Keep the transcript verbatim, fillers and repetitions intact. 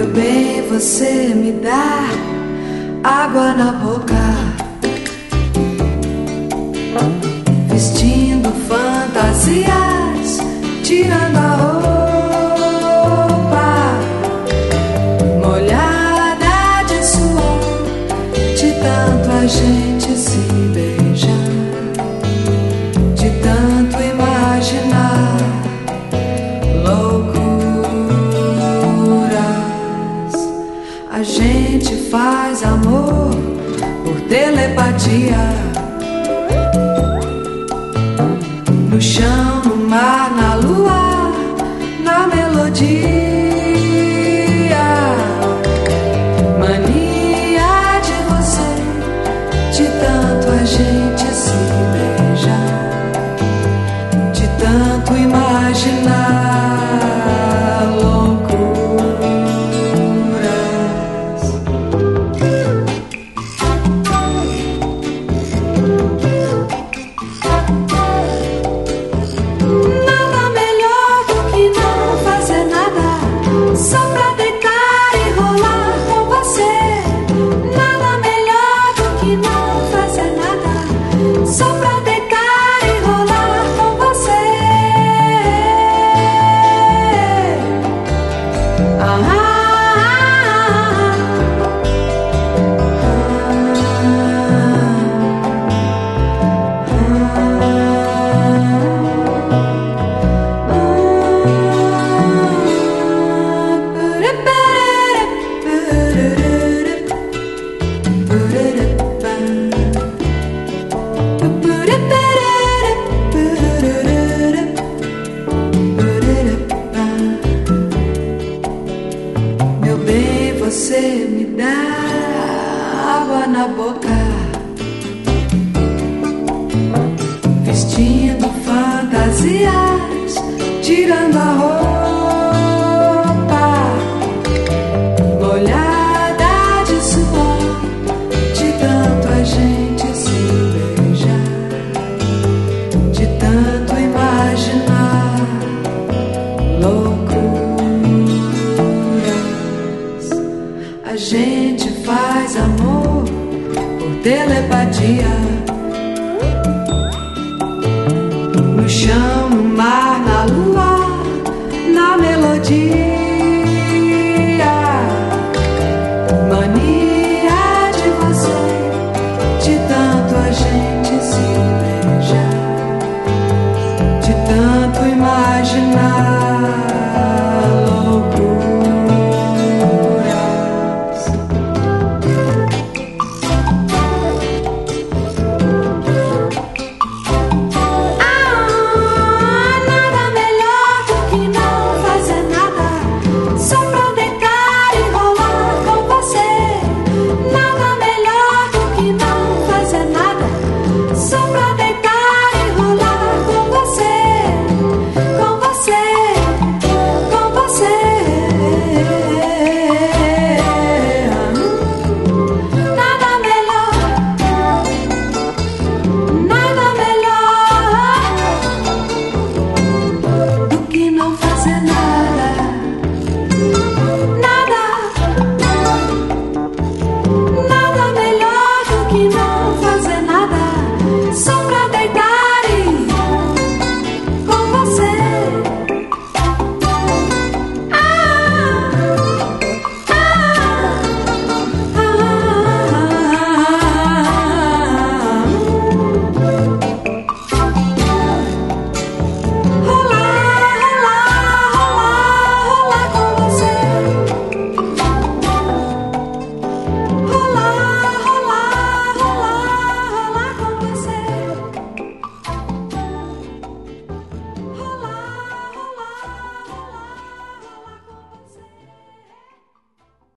Meu bem, você me dá água na boca, vestindo fantasias, tirando a roupa, molhada de suor, de tanto a gente se beijar, de tanto imaginar loucuras. A gente faz amor por telepatia, no chão, no mar, na lua, na melodia. Mania de você, de tanto a gente se beijar, de tanto imaginar loucuras. Nada melhor do que não fazer nada, só pra deitar e rolar com você. Nada melhor do que não fazer nada, só pra deitar e rolar com você. Ah, ah, meu bem, você me dá água na boca, vestindo fantasias, tirando a roupa, molhada de suor, de tanto a gente se beijar, de tanto imaginar loucuras. A gente faz amor por telepatia, no chão,